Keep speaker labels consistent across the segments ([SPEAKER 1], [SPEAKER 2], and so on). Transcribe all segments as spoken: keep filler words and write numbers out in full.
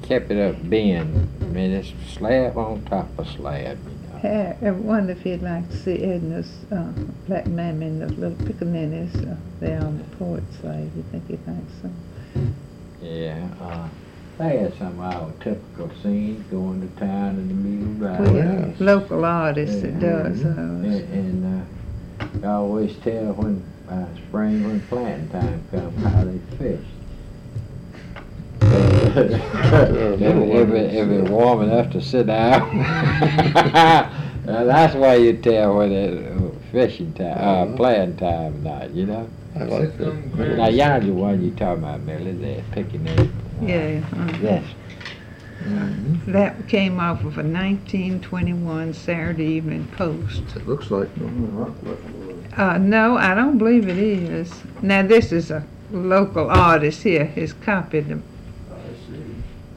[SPEAKER 1] kept it up bend. I mean, it's slab on top of slab, you know.
[SPEAKER 2] Hey, I wonder if you'd like to see Edna's uh, black mammy and those little pickaninnies uh, there on the porch side. You think you'd like to see?
[SPEAKER 1] Yeah, uh, they had some of our typical scenes, going to town in the middle of
[SPEAKER 2] We
[SPEAKER 1] the
[SPEAKER 2] have
[SPEAKER 1] night.
[SPEAKER 2] local artists that
[SPEAKER 1] Yeah.
[SPEAKER 2] does
[SPEAKER 1] And,
[SPEAKER 2] those.
[SPEAKER 1] and uh, I always tell when uh, spring, when planting time comes, how they fish. if, if, it, if it's warm enough to sit down, uh, that's why you tell when it's uh, fishing time, uh, planting time, not, you know.
[SPEAKER 3] I like that.
[SPEAKER 1] Now, y'all the one you talking about, Millie, they're picking it.
[SPEAKER 2] Yeah. uh,
[SPEAKER 1] Yes.
[SPEAKER 3] Mhm.
[SPEAKER 2] That came off of a nineteen twenty-one Saturday Evening Post.
[SPEAKER 3] It looks like Norman Rockwell.
[SPEAKER 2] Uh, no, I don't believe it is. Now, this is a local artist here. He's copied them.
[SPEAKER 3] I see.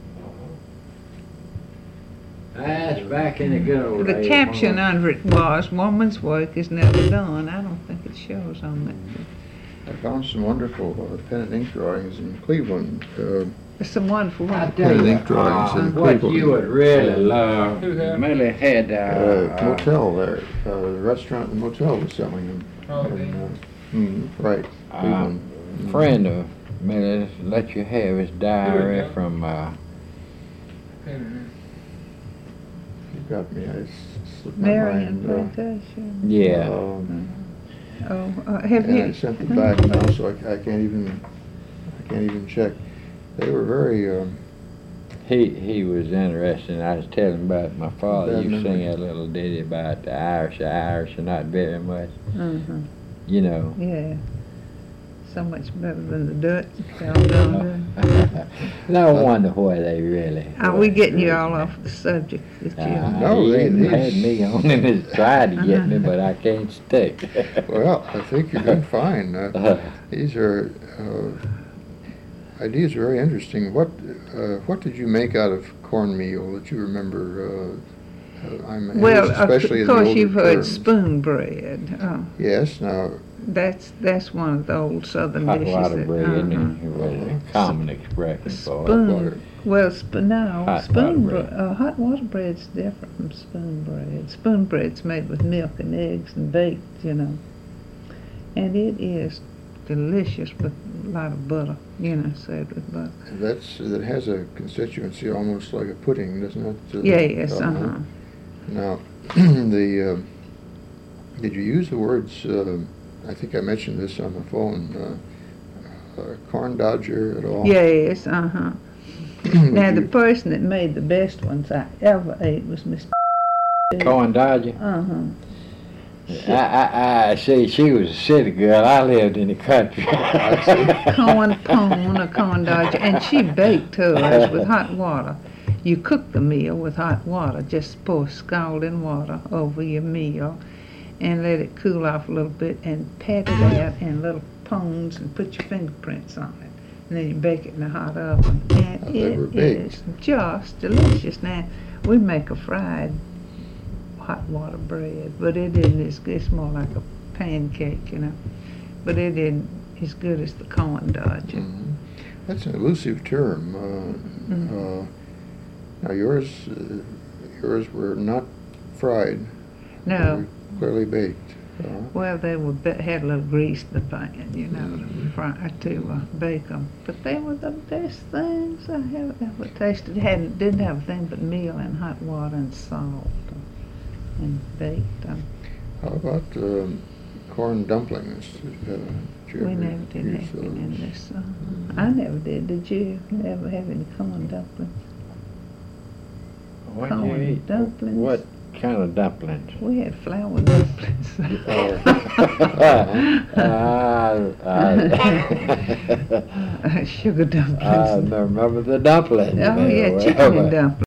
[SPEAKER 1] That's back in the good old
[SPEAKER 2] The
[SPEAKER 1] days.
[SPEAKER 2] caption
[SPEAKER 1] when-
[SPEAKER 2] under it was, "Woman's work is never done." I don't think it shows on that.
[SPEAKER 3] I found some wonderful uh, pen and ink drawings in Cleveland. Uh,
[SPEAKER 2] There's some wonderful
[SPEAKER 1] I
[SPEAKER 2] ones.
[SPEAKER 1] tell you,
[SPEAKER 3] Ink drawings
[SPEAKER 1] uh,
[SPEAKER 3] in
[SPEAKER 1] what
[SPEAKER 3] Cleveland.
[SPEAKER 1] you would really love, Millie had, uh,
[SPEAKER 3] uh,
[SPEAKER 1] uh,
[SPEAKER 3] motel there, uh, the restaurant and motel was selling them.
[SPEAKER 4] Oh,
[SPEAKER 3] And, uh, mm, right,
[SPEAKER 1] uh,
[SPEAKER 3] Cleveland. Mm.
[SPEAKER 1] friend of Millie's let you have his diary
[SPEAKER 4] Here we go.
[SPEAKER 1] from, uh,
[SPEAKER 3] You got me. I s- slipped my
[SPEAKER 2] Marion
[SPEAKER 3] mind. Uh,
[SPEAKER 2] Plantation.
[SPEAKER 1] yeah.
[SPEAKER 3] um,
[SPEAKER 2] Oh, uh, have
[SPEAKER 3] and I
[SPEAKER 2] you?
[SPEAKER 3] sent them back now, so I, I can't even, I can't even check. They were very, um,
[SPEAKER 1] He he was interesting. I was telling about my father.
[SPEAKER 3] Bad
[SPEAKER 1] You
[SPEAKER 3] memory.
[SPEAKER 1] sing that little ditty about the Irish. The Irish are not very much,
[SPEAKER 2] Uh-huh.
[SPEAKER 1] you know.
[SPEAKER 2] Yeah. So much better than the Dutch. Y'all done good.
[SPEAKER 1] No wonder why they really.
[SPEAKER 2] Are we getting you all off the subject that you?
[SPEAKER 1] Uh,
[SPEAKER 3] No,
[SPEAKER 1] he
[SPEAKER 3] they-
[SPEAKER 1] even
[SPEAKER 3] they-
[SPEAKER 1] had me on and has tried to get me, but I can't stick.
[SPEAKER 3] well, I think you're doing fine. Uh, these are, uh, ideas are very interesting. What, uh, what did you make out of cornmeal that you remember? Uh, uh, I'm
[SPEAKER 2] Well,
[SPEAKER 3] used
[SPEAKER 2] of
[SPEAKER 3] especially in the
[SPEAKER 2] course,
[SPEAKER 3] older
[SPEAKER 2] you've heard
[SPEAKER 3] terms.
[SPEAKER 2] spoon bread. Oh,
[SPEAKER 3] Yes, now,
[SPEAKER 2] that's that's one of the old Southern
[SPEAKER 1] Hot
[SPEAKER 2] dishes.
[SPEAKER 1] water
[SPEAKER 2] that-
[SPEAKER 1] bread
[SPEAKER 2] uh-huh.
[SPEAKER 1] it was a common expression for it.
[SPEAKER 2] Spoon.
[SPEAKER 3] water.
[SPEAKER 2] Well, sp- no,
[SPEAKER 1] Hot
[SPEAKER 2] spoon
[SPEAKER 1] water
[SPEAKER 2] bread.
[SPEAKER 1] bread.
[SPEAKER 2] Uh, hot water bread's different from spoon bread. Spoon bread's made with milk and eggs and baked, you know. And it is delicious with a lot of butter, you know, served with butter.
[SPEAKER 3] that's, that has a constituency almost like a pudding, doesn't it? Uh,
[SPEAKER 2] Yes,
[SPEAKER 3] uh-huh.
[SPEAKER 2] uh-huh.
[SPEAKER 3] Now, the, um, did you use the words, uh, I think I mentioned this on the phone, uh, uh, corn dodger at all?
[SPEAKER 2] Yes, uh-huh.
[SPEAKER 3] Would
[SPEAKER 2] Now, the
[SPEAKER 3] you-
[SPEAKER 2] person that made the best ones I ever ate was Miss
[SPEAKER 1] Corn Dodger.
[SPEAKER 2] Uh-huh.
[SPEAKER 1] I, I, I see she was a city girl. I lived in the country.
[SPEAKER 2] Corn pone or corn dodger, and she baked hers with hot water. You cook the meal with hot water. Just pour scalding water over your meal and let it cool off a little bit and pat it out in little pones and put your fingerprints on it. And then you bake it in a hot oven. And
[SPEAKER 3] Oh, they were
[SPEAKER 2] it
[SPEAKER 3] baked.
[SPEAKER 2] is just delicious. Now, we make a fried hot water bread, but it isn't as good. It's more like a pancake, you know. But it isn't as good as the corn dodger.
[SPEAKER 3] Mhm. That's an elusive term. Uh,
[SPEAKER 2] Mhm.
[SPEAKER 3] uh, now yours, uh, yours were not fried. They
[SPEAKER 2] No.
[SPEAKER 3] were clearly baked. Uh,
[SPEAKER 2] Well, they were ba- had a little grease in the pan, you know,
[SPEAKER 3] Mhm.
[SPEAKER 2] to, fry, to uh, bake them. But they were the best things I have ever tasted. Hadn't didn't have a thing but meal and hot water and salt uh, and baked them.
[SPEAKER 3] how about um, corn dumplings? Uh, did you
[SPEAKER 2] We
[SPEAKER 3] ever
[SPEAKER 2] never did
[SPEAKER 3] use
[SPEAKER 2] anything in
[SPEAKER 3] those?
[SPEAKER 2] this. Uh, I never did. Did you ever have any corn dumplings?
[SPEAKER 1] What do you
[SPEAKER 2] Corn
[SPEAKER 1] eat?
[SPEAKER 2] dumplings.
[SPEAKER 1] What kind of dumplings?
[SPEAKER 2] We had flour dumplings.
[SPEAKER 1] uh,
[SPEAKER 2] Sugar dumplings.
[SPEAKER 1] I remember the dumplings.
[SPEAKER 2] oh
[SPEAKER 1] they
[SPEAKER 2] yeah,
[SPEAKER 1] were.
[SPEAKER 2] chicken and dumplings.